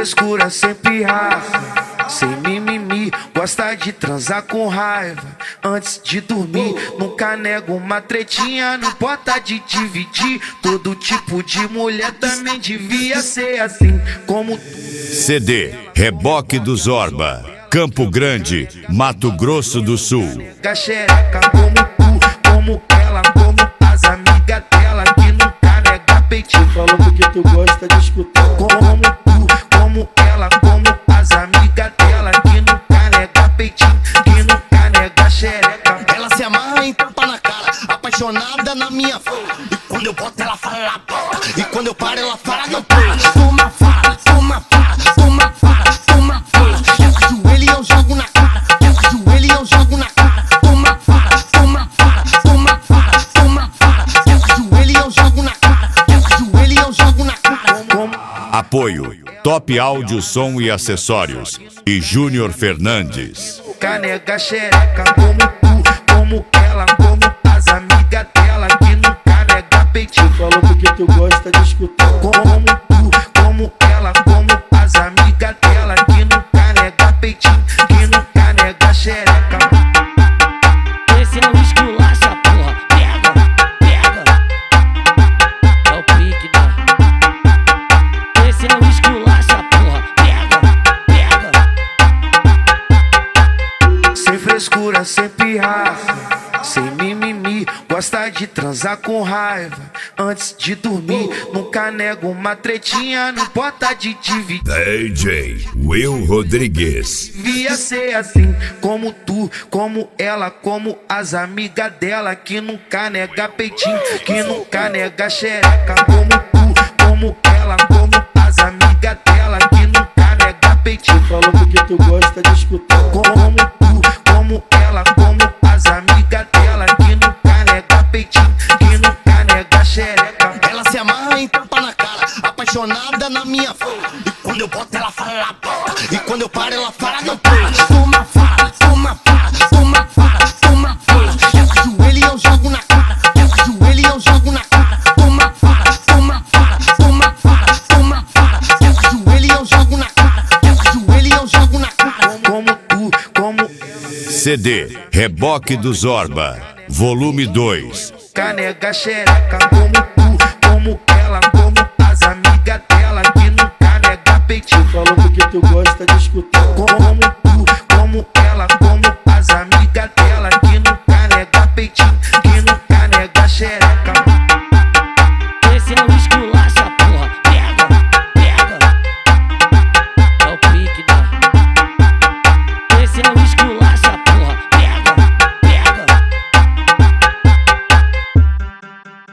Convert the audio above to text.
frescura, sem pirraça, sem mimimi, gosta de transar com raiva antes de dormir. Nunca nego uma tretinha, não importa de dividir. Todo tipo de mulher também devia ser assim como tu. CD Reboque do Zorba, Campo Grande, Mato Grosso do Sul. Xereca como tu, como ela, como as amigas dela que nunca nega peitinho. Falou porque tu gosta de escutar. Como tu, como ela, como as amigas dela que nunca nega peitinho, que nunca nega xereca. Ela se amarra em tapa na cara, apaixonada na minha fala. E quando eu boto ela fala ela bota, e quando eu paro ela fala não para. Toma fala, toma fala, toma fala, toma fala. Ela ajoelha e eu jogo na cara, ela ajoelha e eu jogo na cara. Toma fala, toma fala, toma fala, toma fala. Ela ajoelha e eu jogo na cara, ela ajoelha e eu jogo na cara. Apoio Top Áudio, Som e Acessórios e Júnior Fernandes. Canega xereca como tu, como ela, como as amigas dela que nunca nega peitinho. Falou porque tu gosta de escutar. Como tu, como ela, como as amigas dela que nunca nega peitinho, que nunca nega xereca. Esse é o esculacha, porra. Pega, pega. É o pique, né? Esse é o esculacha, porra. Pega, pega. Sem frescura, sem pirraça, sem mimimi, gosta de transar com raiva antes de dormir. Nunca nego uma tretinha, não importa de dividir. DJ Will Rodrigues. Devia ser assim como tu, como ela, como as amigas dela que nunca nega peitinho, que nunca nega xereca. Como tu, como ela, como as amigas dela que nunca nega peitinho. Falou porque tu gosta de escutar. Como tu, como ela, como as amigas dela que nunca nega peitinho, que nunca nega xereca. Ela se amarra em tapa na cara, apaixonada na minha fala. E quando eu boto ela fala ela bota, e quando eu paro ela fala não para. Toma fala, toma fala, toma fala, toma fala. Ela ajoelha e eu jogo na cara, ela ajoelha e eu jogo na cara. Toma fala, toma fala, toma fala, toma fala. Ela ajoelha e eu jogo na cara, ela ajoelha e eu jogo na cara. Como tu, como CD Reboque do Zorba, Volume 2. canega xereca como tu, como ela, como